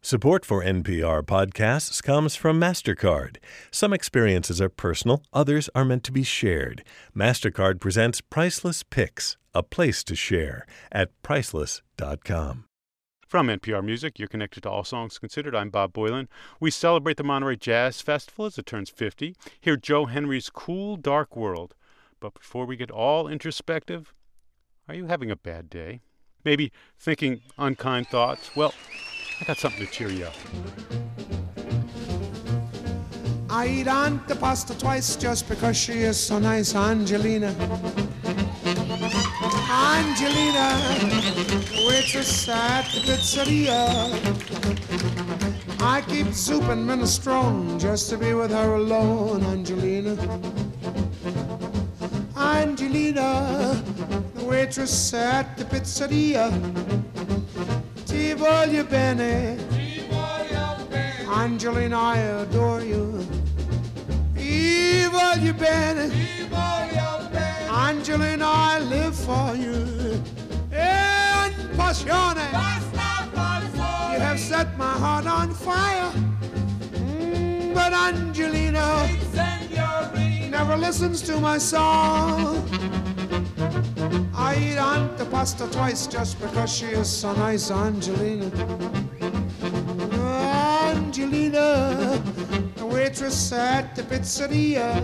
Support for NPR podcasts comes from MasterCard. Some experiences are personal, others are meant to be shared. MasterCard presents Priceless Picks, a place to share at priceless.com. From NPR Music, you're connected to All Songs Considered. I'm Bob Boylan. We celebrate the Monterey Jazz Festival as it turns 50. Hear Joe Henry's Cool, Dark World. But before we get all introspective, are you having a bad day? Maybe thinking unkind thoughts? Well, I got something to cheer you up. I eat Aunt the pasta twice just because she is so nice, Angelina. Angelina, waitress at the pizzeria. I keep soup and minestrone just to be with her alone, Angelina. Angelina, the waitress at the pizzeria. Ti voglio bene, Angelina, I adore you. Ti voglio bene, Angelina, I live for you. En passione, you have set my heart on fire. But Angelina never listens to my song. I eat Aunt the pasta twice just because she is so nice, Angelina. Angelina, the waitress at the pizzeria.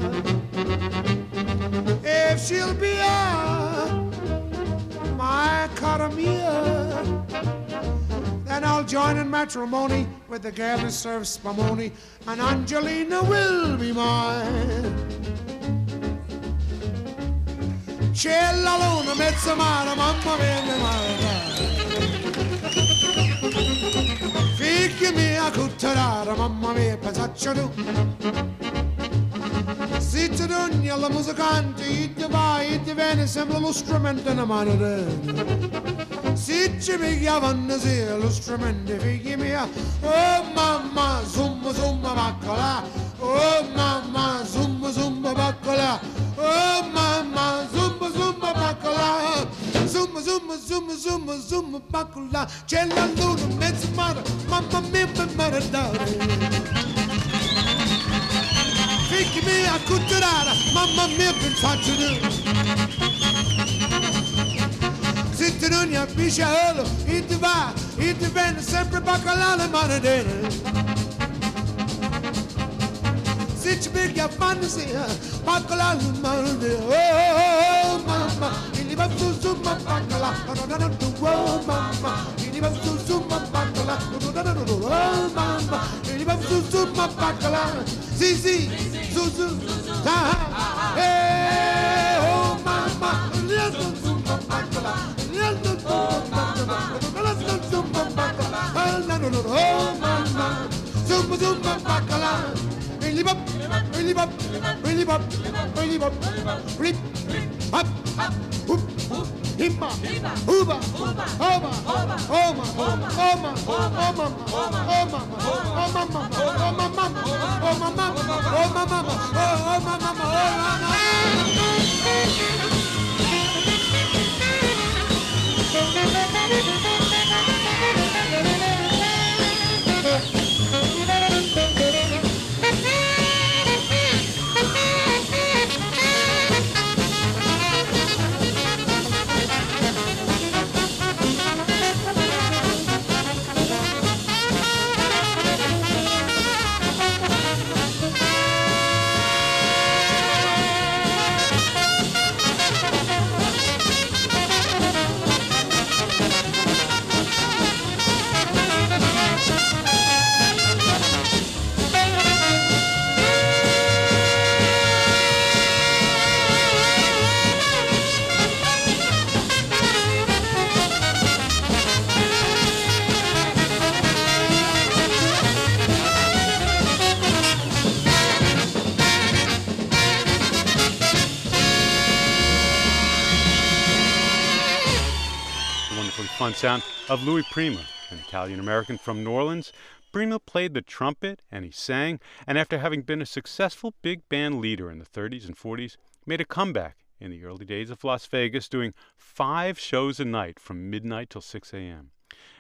If she'll be my cara mia, then I'll join in matrimony with the girl who serves spumoni, and Angelina will be mine. C'è la luna, mezza mare, mamma mia, mi mare. Figli mia, cutterara, mamma mia, pensaccio tu. Se ti dogni alla musicante, ti vai, ti viene, sembra lo strumento in mano te. Se ci pigliavano sì, lo strumento, figli mia. Oh mamma, zumba, zumba, baccola. Oh mamma, zumba, zumba, baccola. Oh mamma, zumba, zumba, baccola. Zumba, zumba, zumba, zumba, zumba, baccola. C'è la luna, mezzo mare, mamma mia, mi maradare. Figli mia, cutterara, mamma mia, pensaccio tu. Se ti non ne pisciolo, e ti va, e ti viene sempre baccola le maradere. Se ci piglia fantasia, baccola le maradere. Oh, mamma, il va su su ma baccola, oh mamma, il va su su ma baccola, oh mamma, il va su su ma baccola. Sì, sì, su su, ah, oh mamma, il va su su ma baccola, il va su su ma baccola, oh mamma, zumba zumba baccola. Really bop, really bop, really bop, really bop, rip, hop, hoop, himma, hooba, hoba, homa, homa, homa, homa, homa, homa, homa, fun sound of Louis Prima, an Italian-American from New Orleans. Prima played the trumpet and he sang, and after having been a successful big band leader in the 30s and 40s, made a comeback in the early days of Las Vegas, doing 5 shows a night from midnight till 6 a.m.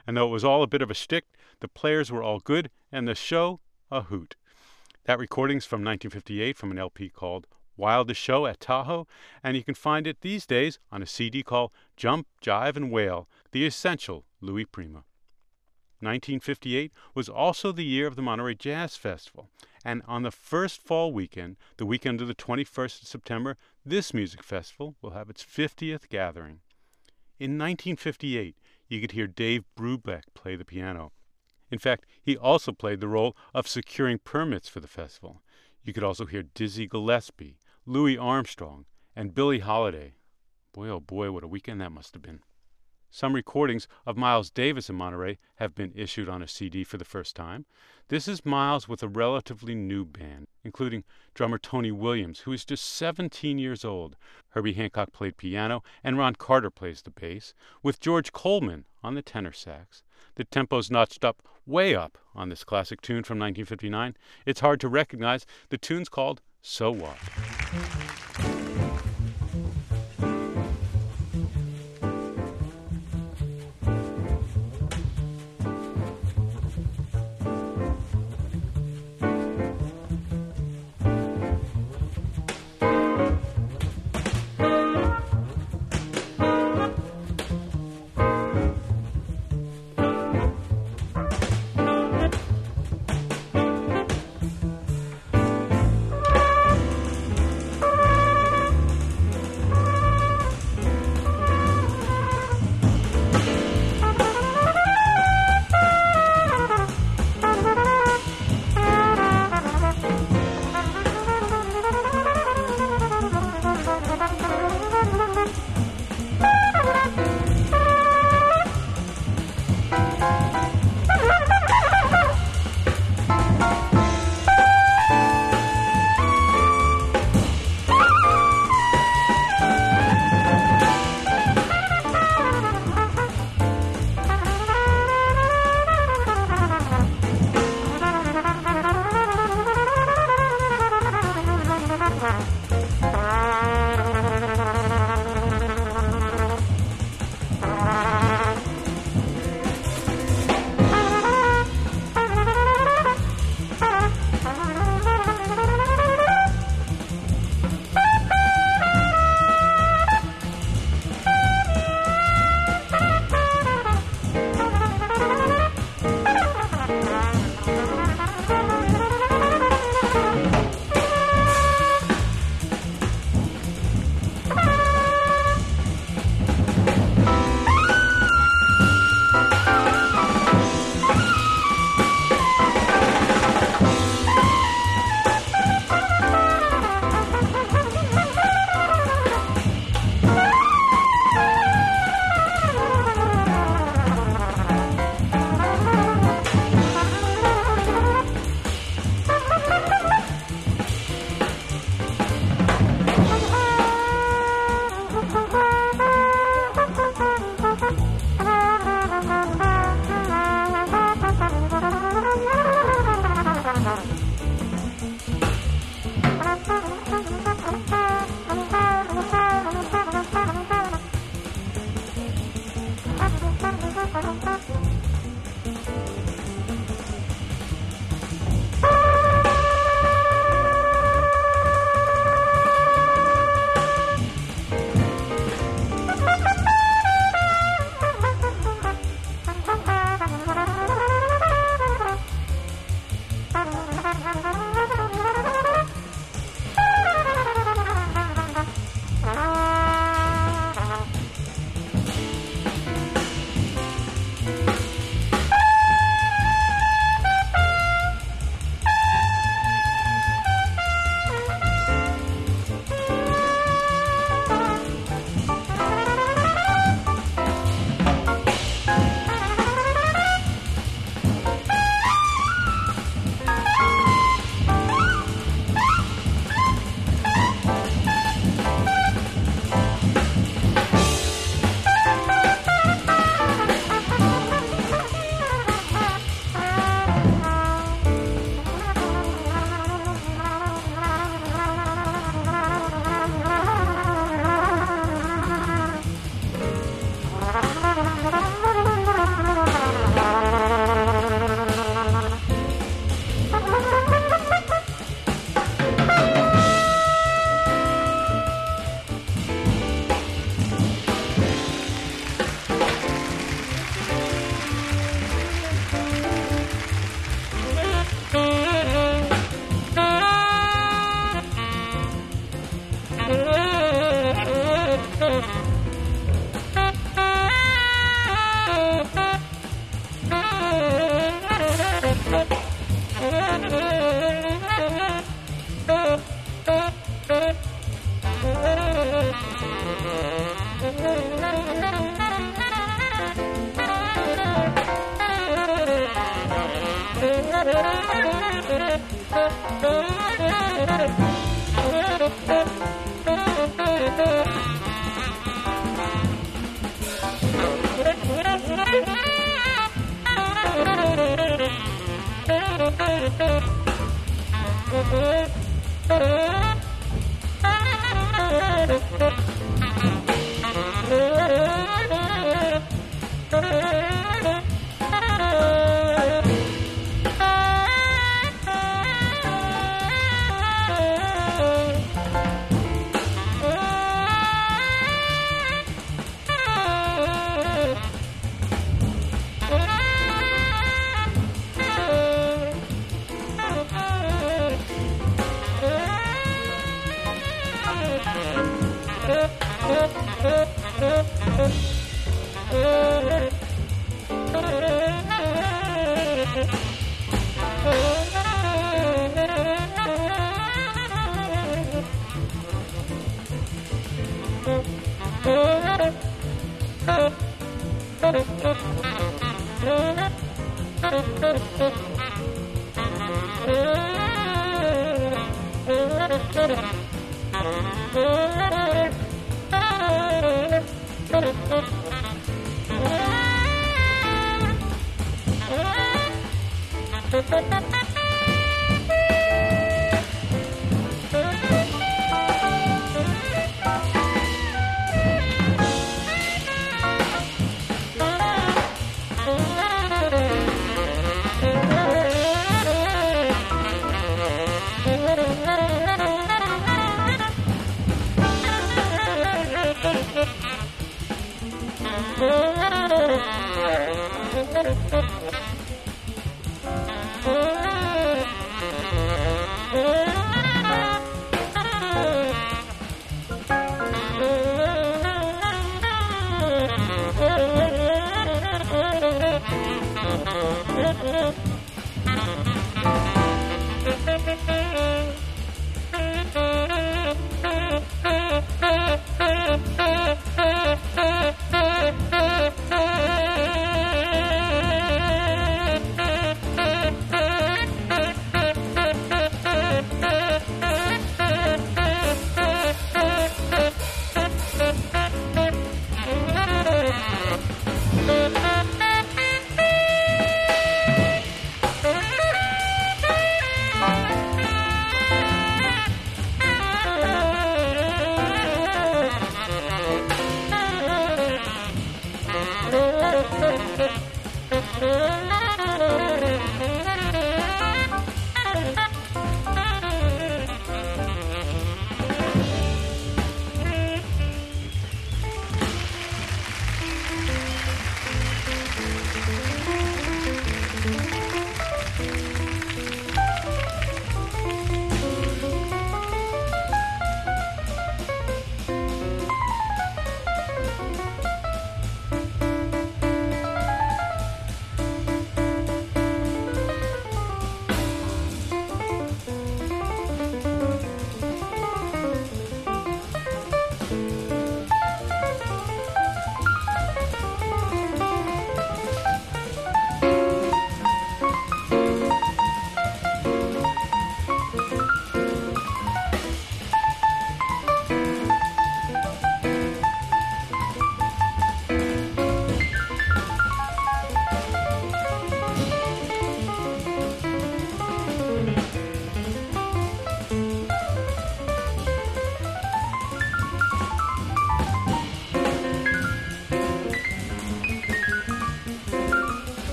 And though it was all a bit of a shtick, the players were all good, and the show a hoot. That recording's from 1958 from an LP called Wildest Show at Tahoe, and you can find it these days on a CD called Jump, Jive, and Wail, the essential Louis Prima. 1958 was also the year of the Monterey Jazz Festival, and on the first fall weekend, the weekend of the 21st of September, this music festival will have its 50th gathering. In 1958, you could hear Dave Brubeck play the piano. In fact, he also played the role of securing permits for the festival. You could also hear Dizzy Gillespie, Louis Armstrong, and Billie Holiday. Boy, oh boy, what a weekend that must have been. Some recordings of Miles Davis in Monterey have been issued on a CD for the first time. This is Miles with a relatively new band, including drummer Tony Williams, who is just 17 years old. Herbie Hancock played piano, and Ron Carter plays the bass, with George Coleman on the tenor sax. The tempo's notched up, way up, on this classic tune from 1959. It's hard to recognize. The tune's called So What?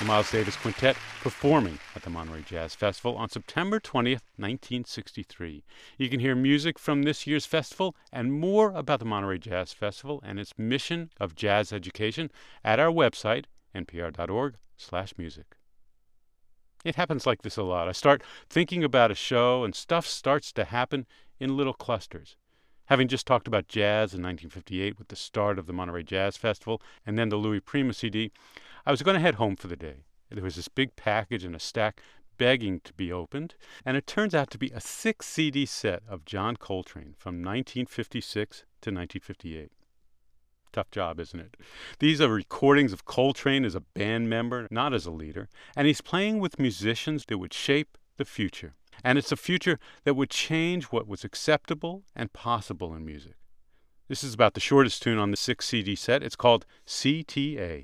Miles Davis Quintet performing at the Monterey Jazz Festival on September 20th, 1963. You can hear music from this year's festival and more about the Monterey Jazz Festival and its mission of jazz education at our website, npr.org/music. It happens like this a lot. I start thinking about a show and stuff starts to happen in little clusters. Having just talked about jazz in 1958 with the start of the Monterey Jazz Festival and then the Louis Prima CD, I was going to head home for the day. There was this big package in a stack begging to be opened, and it turns out to be a 6-CD set of John Coltrane from 1956 to 1958. Tough job, isn't it? These are recordings of Coltrane as a band member, not as a leader, and he's playing with musicians that would shape the future. And it's a future that would change what was acceptable and possible in music. This is about the shortest tune on the 6-CD set. It's called CTA.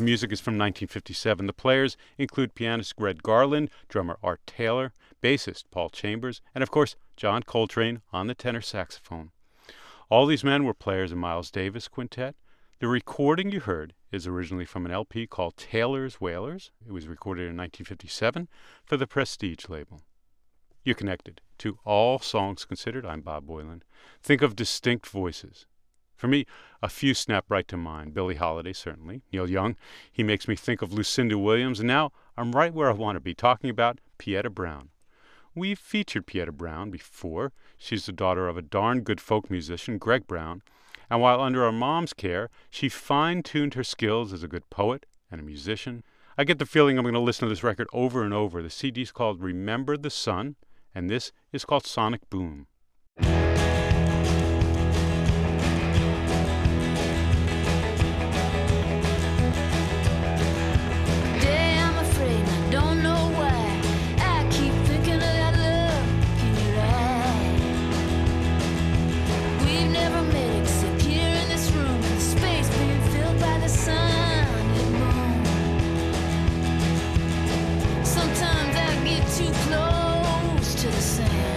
Music is from 1957. The players include pianist Greg Garland, drummer Art Taylor, bassist Paul Chambers, and of course John Coltrane on the tenor saxophone. All these men were players in Miles Davis Quintet. The recording you heard is originally from an LP called Taylor's Wailers. It was recorded in 1957 for the Prestige label. You're connected to All Songs Considered. I'm Bob Boilen. Think of distinct voices. For me, a few snap right to mind. Billie Holiday, certainly. Neil Young, he makes me think of Lucinda Williams. And now I'm right where I want to be, talking about Pietta Brown. We've featured Pietta Brown before. She's the daughter of a darn good folk musician, Greg Brown. And while under her mom's care, she fine-tuned her skills as a good poet and a musician. I get the feeling I'm going to listen to this record over and over. The CD's called Remember the Sun, and this is called Sonic Boom. Too close to the sun.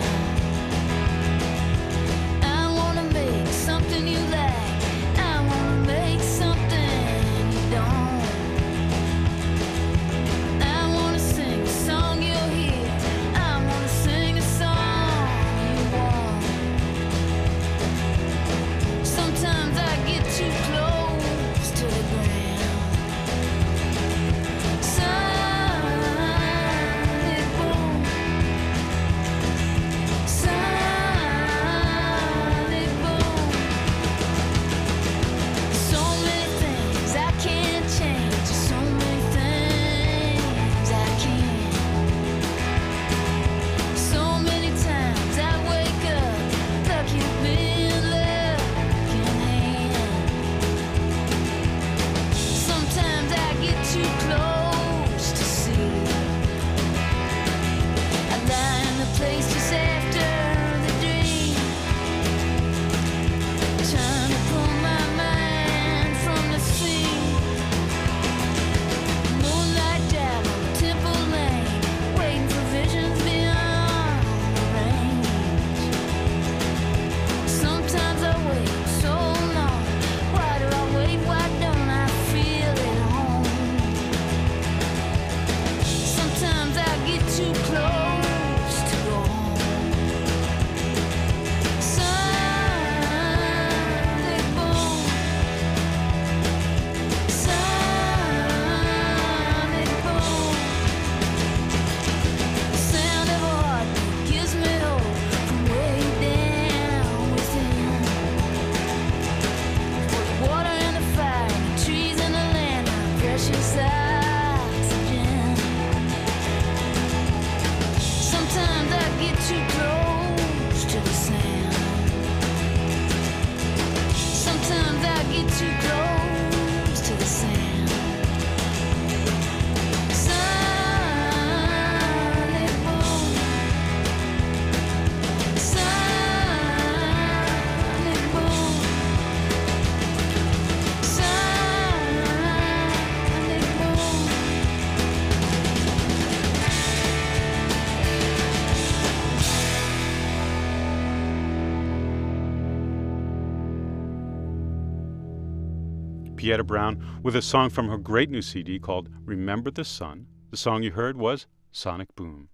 Pietta Brown with a song from her great new CD called Remember the Sun. The song you heard was Sonic Boom.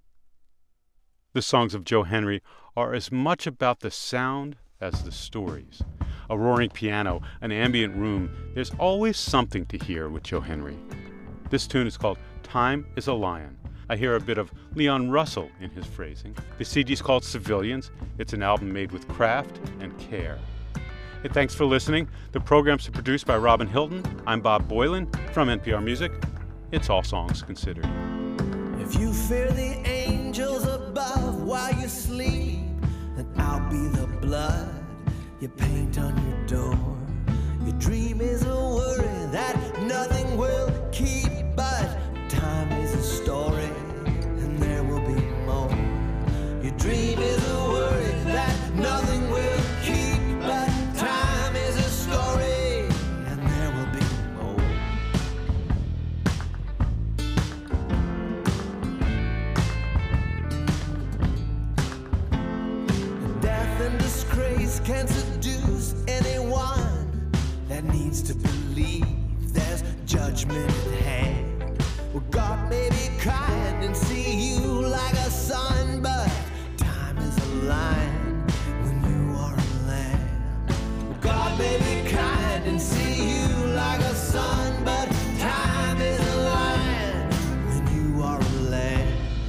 The songs of Joe Henry are as much about the sound as the stories. A roaring piano, an ambient room, there's always something to hear with Joe Henry. This tune is called Time is a Lion. I hear a bit of Leon Russell in his phrasing. The CD's called Civilians. It's an album made with craft and care. Hey, thanks for listening. The program's produced by Robin Hilton. I'm Bob Boilen from NPR Music. It's All Songs Considered. If you fear the angels above while you sleep, then I'll be the blood you paint on your door. Your dream is a worry that nothing will keep, but time is a story and there will be more. Your dream is a worry that nothing will keep, but time is a story and there will be more. silence can seduce anyone that needs to believe there's judgment at hand. Well, God may be kind and see you like a son, but time is a lion when you are a lamb. Well, God may be kind and see you like a son, but time is a lion when you are a lamb.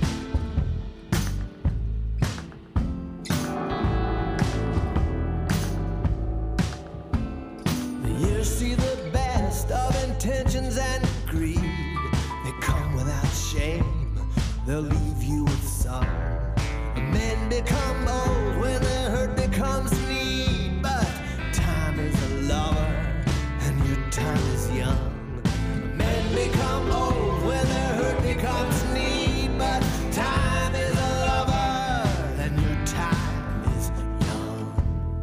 You see the best of intentions and greed. They come without shame, they'll leave you with some. Men become old when the hurt becomes need, but time is a lover and your time is young. Men become old when the hurt becomes need, but time is a lover and your time is young.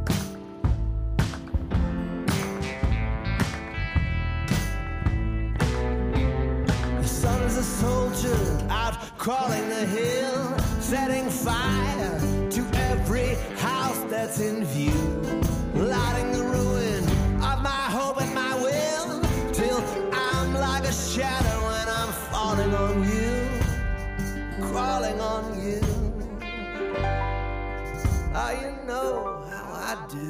The sun's a soldier out crawling the hill, setting fire to every house that's in view, lighting the ruin of my hope and my will, till I'm like a shadow when I'm falling on you, crawling on you. Oh, you know how I do.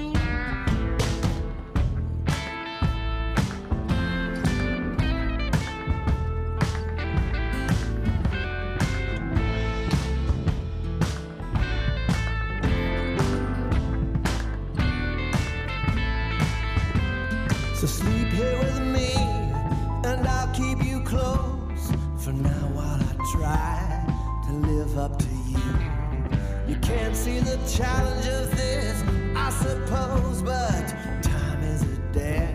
So sleep here with me, and I'll keep you close for now while I try to live up to you. You can't see the challenge of this, I suppose, but time is a dare.